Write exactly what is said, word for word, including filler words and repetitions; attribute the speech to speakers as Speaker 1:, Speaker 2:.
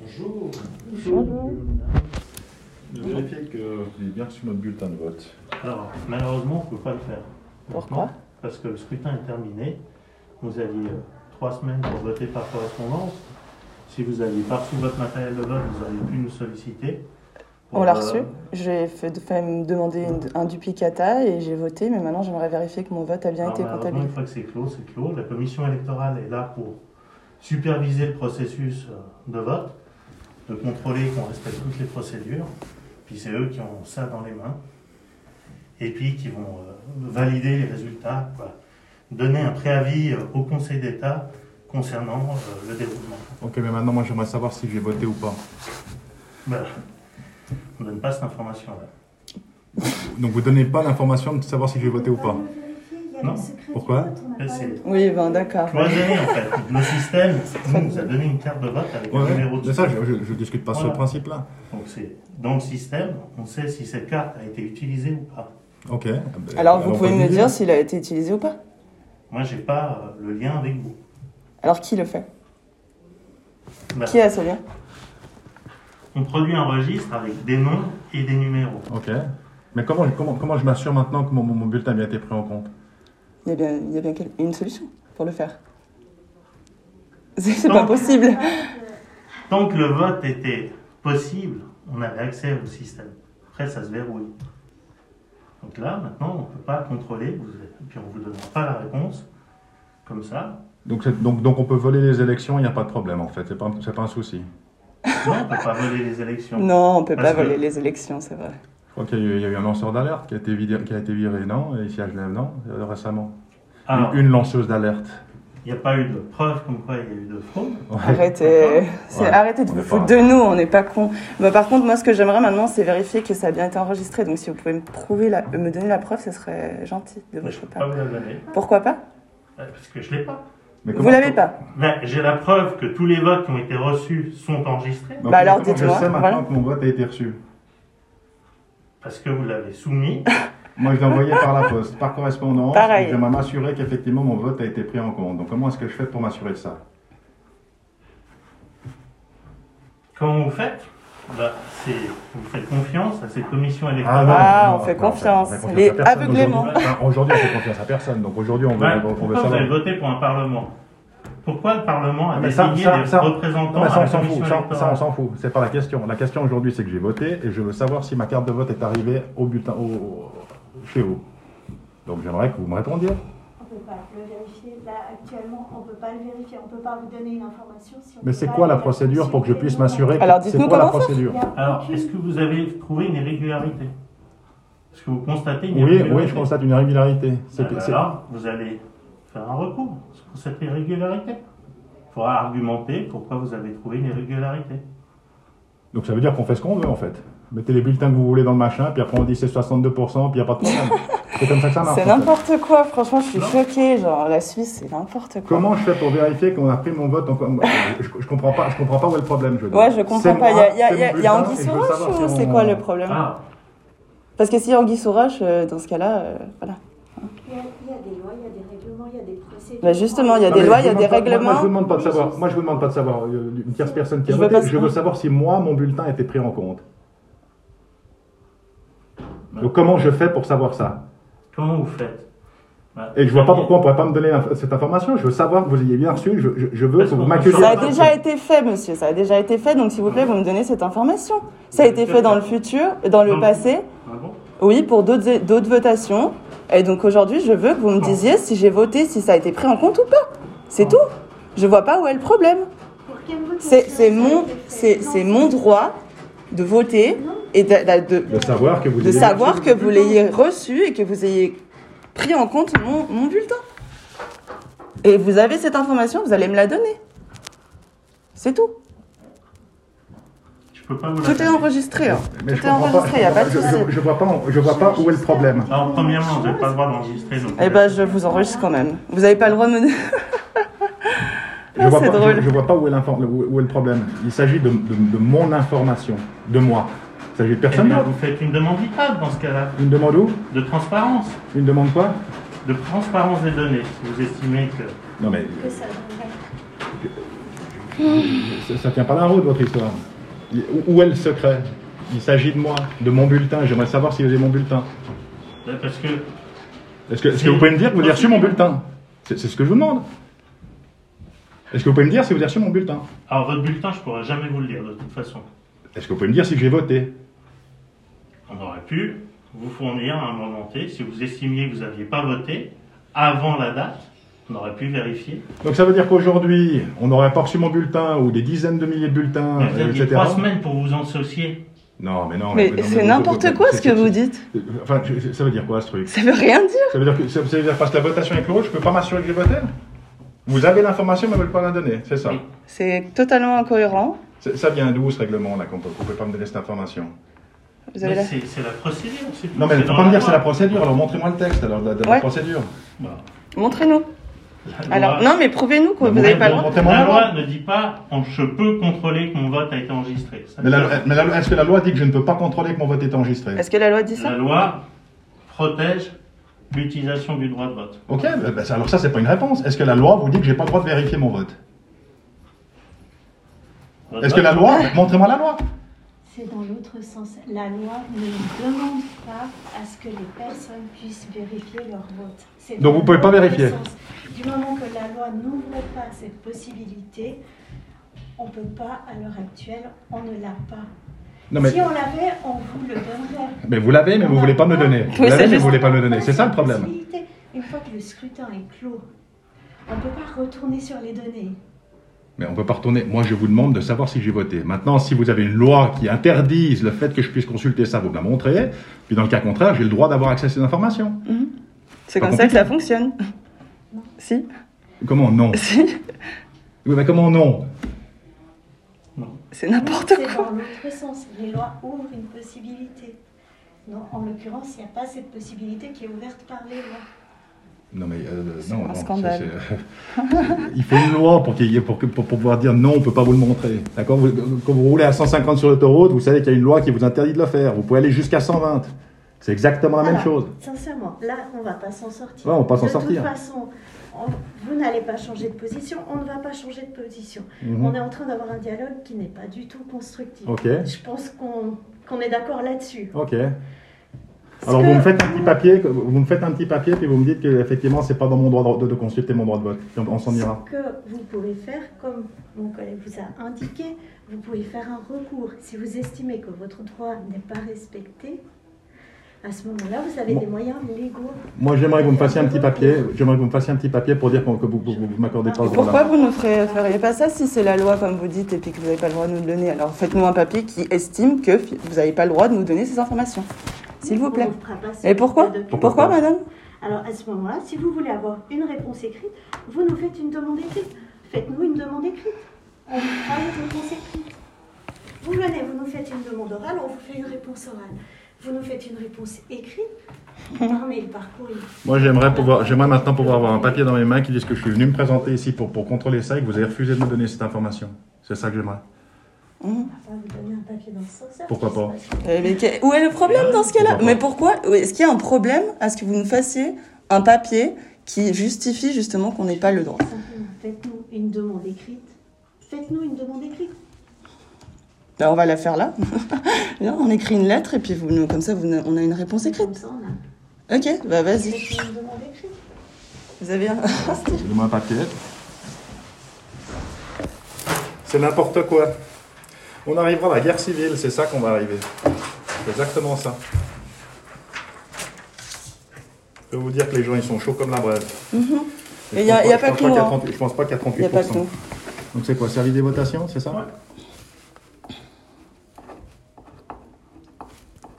Speaker 1: Bonjour.
Speaker 2: Bonjour.
Speaker 3: Je vérifie que vous avez bien reçu notre bulletin de vote.
Speaker 1: Alors, malheureusement, on ne peut pas le faire.
Speaker 2: Pourquoi?
Speaker 1: Parce que le scrutin est terminé. Vous aviez euh, trois semaines pour voter par correspondance. Si vous n'aviez pas reçu votre matériel de vote, vous auriez pu nous solliciter. Pour,
Speaker 2: On l'a
Speaker 1: euh,
Speaker 2: reçu. J'ai fait, fait me demander une- un duplicata et j'ai voté, mais maintenant j'aimerais vérifier que mon vote a bien
Speaker 1: alors,
Speaker 2: été
Speaker 1: malheureusement,
Speaker 2: comptabilisé.
Speaker 1: une fois que c'est clos, c'est clos. La commission électorale est là pour superviser le processus euh, de vote, de contrôler qu'on respecte toutes les procédures. Puis c'est eux qui ont ça dans les mains. Et puis qui vont euh, valider les résultats, quoi. Donner un préavis euh, au Conseil d'État concernant euh, le déroulement.
Speaker 3: Ok, mais maintenant, moi, j'aimerais savoir si j'ai voté ou pas.
Speaker 1: Ben, on ne donne pas cette information-là.
Speaker 3: Donc, vous donnez pas l'information de savoir si j'ai voté ou pas.
Speaker 1: Non.
Speaker 3: Pourquoi?
Speaker 1: Ben, c'est
Speaker 2: Oui, ben d'accord.
Speaker 1: cloisonné en fait. Le système nous, nous a donné une carte de vote avec
Speaker 3: Ouais,
Speaker 1: un
Speaker 3: ouais.
Speaker 1: numéro de
Speaker 3: Mais ça,
Speaker 1: série.
Speaker 3: je ne discute pas
Speaker 1: Voilà.
Speaker 3: ce principe-là.
Speaker 1: Donc c'est dans le système, on sait si cette carte a été utilisée ou pas.
Speaker 3: Ok.
Speaker 2: Alors vous
Speaker 3: on
Speaker 2: pouvez
Speaker 3: peut
Speaker 2: me
Speaker 3: le
Speaker 2: dire s'il a été utilisé ou pas?
Speaker 1: Moi, j'ai pas euh, le lien avec vous.
Speaker 2: Alors qui le fait?
Speaker 1: Ben,
Speaker 2: Qui a ce lien?
Speaker 1: on produit un registre avec des noms et des numéros.
Speaker 3: Ok. Mais comment, comment, comment je m'assure maintenant que mon, mon bulletin a bien été pris en compte?
Speaker 2: Il y a bien, il y a bien quel- une solution pour le faire. C'est c'est
Speaker 1: Non.
Speaker 2: pas possible.
Speaker 1: Tant que le vote était possible, on avait accès au système. Après, ça se verrouille. Donc là, maintenant, on ne peut pas contrôler, vous, et puis on ne vous donnera pas la réponse, comme ça.
Speaker 3: Donc, c'est- donc, donc, on peut voler les élections, il n'y a pas de problème, en fait. C'est pas, c'est pas un souci.
Speaker 1: Non, on ne peut pas voler les élections.
Speaker 2: Non, on peut
Speaker 1: Parce
Speaker 2: pas
Speaker 1: que-
Speaker 2: voler les élections, c'est vrai.
Speaker 3: Je crois qu'il y a eu, il y a eu un lanceur d'alerte qui a été viré, qui a été viré, non? Et ici à Genève, non? Euh, Récemment.
Speaker 1: Alors,
Speaker 3: Une, une lanceuse d'alerte.
Speaker 1: il n'y a pas eu de preuve comme quoi il y a eu de fraude.
Speaker 3: Ouais.
Speaker 2: Arrêtez, c'est-
Speaker 3: Ouais,
Speaker 2: arrêtez de
Speaker 3: on
Speaker 2: vous
Speaker 3: est
Speaker 2: foutre
Speaker 3: pas-
Speaker 2: de nous, on n'est pas cons. Bah, par contre, moi, ce que j'aimerais maintenant, c'est vérifier que ça a bien été enregistré. Donc, si vous pouvez me prouver, la, me donner la preuve, ce serait gentil de
Speaker 1: Mais je
Speaker 2: votre
Speaker 1: ne peux pas
Speaker 2: part.
Speaker 1: vous la donner,
Speaker 2: Pourquoi pas?
Speaker 1: euh, parce que je ne l'ai pas.
Speaker 3: Mais
Speaker 2: Vous
Speaker 3: comment-
Speaker 2: l'avez pas?
Speaker 1: Ben, j'ai la preuve que tous les votes qui ont été reçus sont enregistrés,
Speaker 3: Donc,
Speaker 2: Bah alors,
Speaker 3: comment
Speaker 2: dites-moi,
Speaker 3: Je sais maintenant
Speaker 2: voilà.
Speaker 3: que mon vote a été reçu.
Speaker 1: parce que vous l'avez soumis.
Speaker 3: Moi, je l'ai envoyé par la poste, par correspondance.
Speaker 2: Pareil.
Speaker 3: Et j'aimerais m'assurer qu'effectivement mon vote a été pris en compte. Donc, comment est-ce que je fais pour m'assurer de ça?
Speaker 1: Comment vous faites? Ben, c'est, vous faites confiance à cette commission électorale.
Speaker 3: non,
Speaker 2: Ah,
Speaker 3: non,
Speaker 2: on fait
Speaker 3: non,
Speaker 2: confiance.
Speaker 3: on fait confiance
Speaker 2: Les
Speaker 3: à personne
Speaker 2: aveuglément.
Speaker 3: Aujourd'hui, Enfin, aujourd'hui, on fait confiance à personne. Donc, aujourd'hui, on veut,
Speaker 1: Ben,
Speaker 3: on veut
Speaker 1: pourquoi vous
Speaker 3: savoir.
Speaker 1: avez voté pour un Parlement? Pourquoi le Parlement a
Speaker 3: Ah, mais ça,
Speaker 1: désigné
Speaker 3: ça,
Speaker 1: des
Speaker 3: ça-
Speaker 1: représentants
Speaker 3: Non, mais ça,
Speaker 1: à
Speaker 3: on
Speaker 1: la
Speaker 3: s'en
Speaker 1: commission
Speaker 3: fout. Ça, ça,
Speaker 1: électorale?
Speaker 3: on s'en fout. C'est pas la question. La question aujourd'hui, c'est que j'ai voté et je veux savoir si ma carte de vote est arrivée au bulletin, au, au- chez vous. Donc, j'aimerais que vous me répondiez.
Speaker 4: On ne peut pas le vérifier. Là, actuellement, on ne peut pas le vérifier. On ne peut pas vous donner une information si on
Speaker 3: Mais
Speaker 4: peut
Speaker 3: c'est
Speaker 4: pas
Speaker 3: quoi la
Speaker 4: aller
Speaker 3: procédure pour que je puisse
Speaker 4: consulter
Speaker 3: m'assurer que
Speaker 2: Alors,
Speaker 3: c'est
Speaker 2: dites-nous
Speaker 3: quoi la
Speaker 2: comment faire.
Speaker 3: procédure?
Speaker 4: Il y a
Speaker 1: Alors,
Speaker 4: aucune-
Speaker 1: est-ce que vous avez trouvé une irrégularité? Est-ce que vous constatez une
Speaker 3: Oui,
Speaker 1: irrégularité?
Speaker 3: oui, je constate une irrégularité. C'est-
Speaker 1: Ben,
Speaker 3: c'est-
Speaker 1: alors, vous allez faire un recours sur cette irrégularité. Il faudra argumenter pourquoi vous avez trouvé une irrégularité.
Speaker 3: Donc ça veut dire qu'on fait ce qu'on veut en fait. Mettez les bulletins que vous voulez dans le machin, puis après on dit c'est soixante-deux pour cent, puis il n'y a pas de problème. C'est comme ça que ça marche.
Speaker 2: C'est
Speaker 3: en fait.
Speaker 2: n'importe quoi, franchement, je suis
Speaker 1: Non.
Speaker 2: choquée. Genre, la Suisse, c'est n'importe quoi.
Speaker 3: Comment je fais pour vérifier qu'on a pris mon vote? Donc, je, je comprends pas, je comprends pas où est le problème. Je veux dire.
Speaker 2: Ouais, je comprends
Speaker 3: C'est
Speaker 2: pas. Il y
Speaker 3: moi,
Speaker 2: a, il y a,
Speaker 3: c'est
Speaker 2: il y a-
Speaker 3: mon
Speaker 2: il y a
Speaker 3: bulletin,
Speaker 2: Anguille
Speaker 3: et je
Speaker 2: sous
Speaker 3: veux
Speaker 2: roche
Speaker 3: savoir
Speaker 2: ou
Speaker 3: si
Speaker 2: c'est
Speaker 3: on-
Speaker 2: quoi le problème?
Speaker 1: Ah,
Speaker 2: Parce que si Anguille sous roche, euh, dans ce cas-là, euh, voilà.
Speaker 4: Il y, a, il y a des lois, il y a des règlements, il y a des procédures.
Speaker 2: Bah, justement, il y a
Speaker 3: Non,
Speaker 2: des
Speaker 3: mais
Speaker 2: lois,
Speaker 3: je
Speaker 2: il y a
Speaker 3: vous
Speaker 2: des
Speaker 3: demande pas- moi-
Speaker 2: règlements.
Speaker 3: Moi, je vous demande pas de savoir. Moi, je vous demande pas de savoir. euh, Une tierce personne qui a
Speaker 2: Je veux
Speaker 3: voté.
Speaker 2: pas
Speaker 3: Je
Speaker 2: savoir.
Speaker 3: veux savoir si moi, mon bulletin a été pris en compte.
Speaker 1: ben,
Speaker 3: Donc, comment je fais pour savoir ça?
Speaker 1: comment vous faites? Ben,
Speaker 3: Et je vois pas
Speaker 1: vous
Speaker 3: pourquoi on pourrait pas me donner l'inf- cette information. Je veux savoir que vous ayez bien reçu. Je, je- je veux
Speaker 1: Parce
Speaker 3: que vous
Speaker 1: qu'on-
Speaker 3: m'accueilliez.
Speaker 2: Ça a
Speaker 1: Ah,
Speaker 2: déjà
Speaker 1: c'est-
Speaker 2: été fait, monsieur. Ça a déjà été fait. Donc, s'il vous plaît, vous me donnez cette information. Ça a été fait dans le futur, dans le
Speaker 1: Non.
Speaker 2: passé.
Speaker 1: Ah bon?
Speaker 2: Oui, pour d'autres d'autres votations. Et donc, aujourd'hui, je veux que vous me disiez si j'ai voté, si ça a été pris en compte ou pas. C'est tout. Je vois pas où est le problème.
Speaker 4: Pour quelle votation
Speaker 2: C'est c'est
Speaker 4: ça a
Speaker 2: mon,
Speaker 4: été fait?
Speaker 2: c'est
Speaker 4: Non,
Speaker 2: c'est mon droit de voter et de, de,
Speaker 3: De savoir que vous
Speaker 2: de
Speaker 3: ayez
Speaker 2: savoir
Speaker 3: reçu
Speaker 2: que
Speaker 3: le
Speaker 2: vous
Speaker 3: bulletin.
Speaker 2: l'ayez reçu et que vous ayez pris en compte mon, mon bulletin. Et vous avez cette information, vous allez me la donner. C'est tout.
Speaker 1: Je peux pas vous la
Speaker 2: Tout est
Speaker 1: donner.
Speaker 2: enregistré. hein.
Speaker 3: Mais je
Speaker 2: Tout est
Speaker 3: comprends
Speaker 2: enregistré, il n'y a pas de
Speaker 3: je,
Speaker 2: souci.
Speaker 3: je, je vois pas, je vois pas où est le problème.
Speaker 1: Alors, premièrement, vous n'avez pas le droit d'enregistrer. donc-
Speaker 2: Eh ben, je vous enregistre quand même. Vous n'avez pas le droit de me...
Speaker 3: Je vois,
Speaker 2: c'est
Speaker 3: pas,
Speaker 2: drôle.
Speaker 3: je, je vois pas où est, l'infor- où- où est le problème. Il s'agit de, de, de mon information, de moi. Il s'agit de
Speaker 1: Eh
Speaker 3: personne
Speaker 1: bien,
Speaker 3: d'autre.
Speaker 1: vous faites une demande vitale dans ce cas-là,
Speaker 3: Une demande où?
Speaker 1: de transparence,
Speaker 3: Une demande quoi?
Speaker 1: de transparence des données. Si vous estimez que
Speaker 3: Non mais
Speaker 4: Que ça devrait.
Speaker 3: Ça ne tient pas la route, votre histoire. Où est le secret? Il s'agit de moi, de mon bulletin. J'aimerais savoir si vous avez mon bulletin.
Speaker 1: Parce que...
Speaker 3: Est-ce que, est-ce que vous pouvez me dire que vous avez reçu mon bulletin? C'est ce que je vous demande. Est-ce que vous pouvez me dire si vous avez reçu mon bulletin?
Speaker 1: Alors, votre bulletin, je ne pourrais jamais vous le dire, de toute façon.
Speaker 3: Est-ce que vous pouvez me dire si j'ai voté?
Speaker 1: On aurait pu vous fournir un moment T, si vous estimiez que vous n'aviez pas voté, avant la date, on aurait pu vérifier.
Speaker 3: Donc ça veut dire qu'aujourd'hui, on n'aurait pas reçu mon bulletin, ou des dizaines de milliers de bulletins,
Speaker 1: Mais vous
Speaker 3: et
Speaker 1: aviez
Speaker 3: cetera.
Speaker 1: trois semaines pour vous en associer.
Speaker 3: Non, mais non.
Speaker 2: Mais
Speaker 3: non,
Speaker 2: c'est
Speaker 3: non,
Speaker 2: n'importe
Speaker 3: non,
Speaker 2: quoi
Speaker 3: c'est-
Speaker 2: ce que
Speaker 3: c'est-
Speaker 2: vous
Speaker 3: c'est-
Speaker 2: dites.
Speaker 3: Enfin, je- ça veut dire quoi ce truc?
Speaker 2: Ça veut rien dire.
Speaker 3: Ça veut dire que, ça, ça veut dire parce que la votation est close, je peux pas m'assurer que j'ai voté? Vous avez l'information, mais vous ne voulez pas la donner, c'est ça?
Speaker 1: Oui.
Speaker 2: C'est totalement incohérent.
Speaker 3: C'est- Ça vient d'où ce règlement là qu'on ne peut pas me donner cette information?
Speaker 2: Vous avez
Speaker 1: Mais
Speaker 2: la...
Speaker 1: C'est c'est la procédure, c'est tout.
Speaker 3: Non, mais il
Speaker 1: C'est
Speaker 3: ne faut
Speaker 1: dans
Speaker 3: pas me dire
Speaker 1: loi.
Speaker 3: c'est la procédure, alors montrez-moi le texte alors, de la, de la
Speaker 2: Ouais.
Speaker 3: procédure.
Speaker 1: Bah,
Speaker 2: Montrez-nous.
Speaker 1: la
Speaker 2: Alors,
Speaker 1: loi-
Speaker 2: non, mais prouvez-nous que
Speaker 3: Bah,
Speaker 2: vous n'avez pas le droit.
Speaker 3: montrez-moi
Speaker 1: La
Speaker 3: la loi.
Speaker 1: loi ne dit pas on- je peux contrôler que mon vote a été enregistré. Ça
Speaker 3: Mais,
Speaker 1: ne
Speaker 3: la-
Speaker 1: dit pas.
Speaker 3: mais la- est-ce que la loi dit que je ne peux pas contrôler que mon vote est enregistré?
Speaker 2: Est-ce que la loi dit ça?
Speaker 1: La loi protège l'utilisation du droit de vote.
Speaker 3: Ok, bah, bah, alors ça c'est pas une réponse. Est-ce que la loi vous dit que j'ai pas le droit de vérifier mon vote?
Speaker 1: Votre
Speaker 3: Est-ce que
Speaker 1: vote-
Speaker 3: la loi, montrez-moi la loi.
Speaker 4: C'est dans l'autre sens. La loi ne demande pas à ce que les personnes puissent vérifier leur vote. C'est
Speaker 3: Donc
Speaker 4: dans
Speaker 3: vous pouvez pas
Speaker 4: l'autre
Speaker 3: vérifier.
Speaker 4: sens. Du moment que la loi n'ouvre pas cette possibilité, on ne peut pas, à l'heure actuelle, on ne l'a pas.
Speaker 3: Non mais,
Speaker 4: Si on l'avait, on vous le donnerait.
Speaker 3: mais vous l'avez, mais vous
Speaker 4: On
Speaker 3: voulez
Speaker 4: n'a
Speaker 3: pas me le donner. Vous
Speaker 2: Oui,
Speaker 3: l'avez,
Speaker 2: c'est
Speaker 3: mais
Speaker 2: juste.
Speaker 3: vous voulez pas me le donner.
Speaker 4: Pas
Speaker 3: C'est ça le
Speaker 4: cette
Speaker 3: problème.
Speaker 4: possibilité. Une fois que le scrutin est clos, on ne peut pas retourner sur les données.
Speaker 3: Mais on peut pas retourner. Moi, je vous demande de savoir si j'ai voté. Maintenant, si vous avez une loi qui interdise le fait que je puisse consulter ça, vous me la montrez. Puis dans le cas contraire, j'ai le droit d'avoir accès à ces informations.
Speaker 2: Mhm. C'est
Speaker 3: Pas
Speaker 2: comme ça que ça fonctionne. Si.
Speaker 3: Comment non?
Speaker 2: Si.
Speaker 3: Oui, mais comment non?
Speaker 2: C'est n'importe
Speaker 4: C'est
Speaker 2: quoi.
Speaker 4: dans l'autre sens. Les lois ouvrent une possibilité. Non, en l'occurrence, il n'y a pas cette possibilité qui est ouverte par les lois.
Speaker 3: Non, mais euh,
Speaker 2: C'est
Speaker 3: non,
Speaker 2: un
Speaker 3: non,
Speaker 2: scandale.
Speaker 3: c'est- c'est- il faut une loi pour, qu'il y ait- pour, que- pour, pour pouvoir dire non, on ne peut pas vous le montrer. D'accord? Vous- Quand vous roulez à cent cinquante sur l'autoroute, vous savez qu'il y a une loi qui vous interdit de le faire. Vous pouvez aller jusqu'à cent vingt. C'est exactement la même
Speaker 4: Alors,
Speaker 3: chose.
Speaker 4: Sincèrement, là, on ne va pas s'en sortir.
Speaker 3: Ouais, on va pas s'en
Speaker 4: de
Speaker 3: sortir.
Speaker 4: toute façon, on- vous n'allez pas changer de position, on ne va pas changer de position.
Speaker 3: Mhm.
Speaker 4: On est en train d'avoir un dialogue qui n'est pas du tout constructif.
Speaker 3: Ok.
Speaker 4: Je pense qu'on qu'on est d'accord là-dessus.
Speaker 3: Ok.
Speaker 4: Ce
Speaker 3: Alors
Speaker 4: que
Speaker 3: vous me faites un petit papier, vous me faites un petit papier, puis vous me dites que effectivement c'est pas dans mon droit de, de consulter mon droit de vote. Puis on, on s'en ira.
Speaker 4: Ce que vous pouvez faire, comme mon collègue vous a indiqué, vous pouvez faire un recours. Si vous estimez que votre droit n'est pas respecté, à ce moment-là, vous avez
Speaker 3: Bon.
Speaker 4: des moyens légaux.
Speaker 3: Moi j'aimerais que vous me fassiez un petit papier. J'aimerais que vous me fassiez un petit papier pour dire qu'on- que vous, vous, vous m'accordez pas ce
Speaker 2: Pourquoi
Speaker 3: droit-là.
Speaker 2: vous ne ferez- feriez pas ça si c'est la loi, comme vous dites, et puis que vous n'avez pas le droit de nous le donner? Alors faites-nous un papier qui estime que fi- vous n'avez pas le droit de nous donner ces informations. S'il vous plaît.
Speaker 4: On ne fera pas ce
Speaker 2: Et pourquoi
Speaker 4: type de document.
Speaker 2: Pourquoi, madame?
Speaker 4: Alors, à ce moment-là, si vous voulez avoir une réponse écrite, vous nous faites une demande écrite. Faites-nous une demande écrite. On vous fera une réponse écrite. Vous venez, vous nous faites une demande orale, on vous fait une réponse orale. Vous nous faites une réponse écrite, par mail, par courrier.
Speaker 3: Moi j'aimerais pouvoir, j'aimerais maintenant pouvoir avoir un papier dans mes mains qui dise que je suis venu me présenter ici pour, pour contrôler ça et que vous avez refusé de me donner cette information. C'est ça que j'aimerais.
Speaker 2: Mhm.
Speaker 4: On va pas vous donner un papier dans ce sens-là.
Speaker 3: Pourquoi pas
Speaker 2: Eh, mais que- où est le problème dans ce cas-là?
Speaker 3: Pourquoi pas
Speaker 2: Mais pourquoi? Est-ce qu'il y a un problème à ce que vous nous fassiez un papier qui justifie justement qu'on n'ait pas le droit?
Speaker 4: Simplement, faites-nous une demande écrite. Faites-nous une demande écrite.
Speaker 2: Ben, on va la faire là. Là, on écrit une lettre et puis vous, nous- comme ça, vous, on a une réponse écrite.
Speaker 4: Comme ça, on a.
Speaker 2: Ok, bah vas-y.
Speaker 4: Faites-nous une demande écrite.
Speaker 2: Vous avez un...
Speaker 3: Donne-moi un papier. C'est n'importe quoi. On arrivera à la guerre civile, c'est ça qu'on va arriver. C'est exactement ça. Je peux vous dire que les gens ils sont chauds comme la braise.
Speaker 2: Mhm.
Speaker 3: Et
Speaker 2: Et
Speaker 3: je
Speaker 2: y a-
Speaker 3: pense
Speaker 2: y a
Speaker 3: je
Speaker 2: pas
Speaker 3: pense
Speaker 2: que nous,
Speaker 3: qu'il y a
Speaker 2: hein.
Speaker 3: trente-huit Je pense pas qu'il y a
Speaker 2: Il n'y a
Speaker 3: trente-huit
Speaker 2: pas
Speaker 3: pour
Speaker 2: que
Speaker 3: cent.
Speaker 2: nous.
Speaker 3: Donc c'est quoi, servi des votations, c'est ça?
Speaker 1: Ouais.